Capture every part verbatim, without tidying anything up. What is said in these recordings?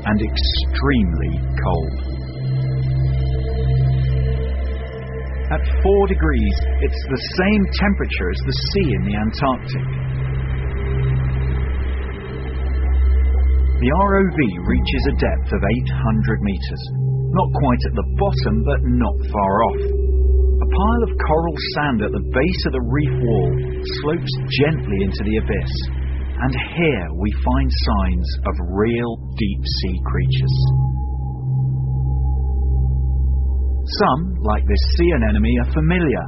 and extremely cold. At four degrees, it's the same temperature as the sea in the Antarctic. The R O V reaches a depth of eight hundred metres, not quite at the bottom, but not far off. A pile of coral sand at the base of the reef wall slopes gently into the abyss, and here we find signs of real deep-sea creatures. Some, like this sea anemone, are familiar.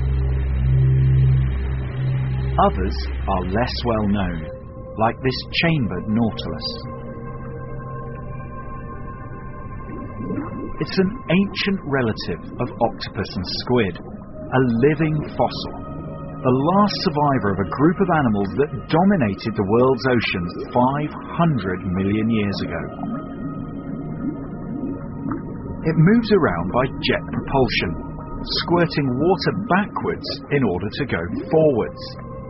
Others are less well known, like this chambered nautilus. It's an ancient relative of octopus and squid, a living fossil, the last survivor of a group of animals that dominated the world's oceans five hundred million years ago. It moves around by jet propulsion, squirting water backwards in order to go forwards.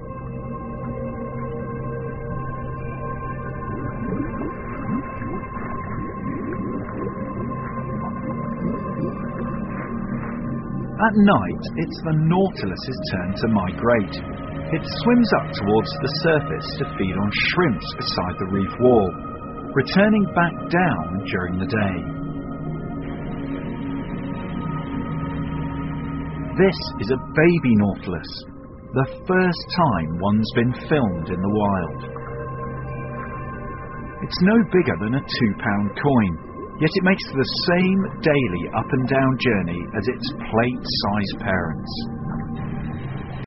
At night, it's the Nautilus's turn to migrate. It swims up towards the surface to feed on shrimps beside the reef wall, returning back down during the day. This is a baby Nautilus, the first time one's been filmed in the wild. It's no bigger than a two-pound coin, yet it makes the same daily up and down journey as its plate-sized parents.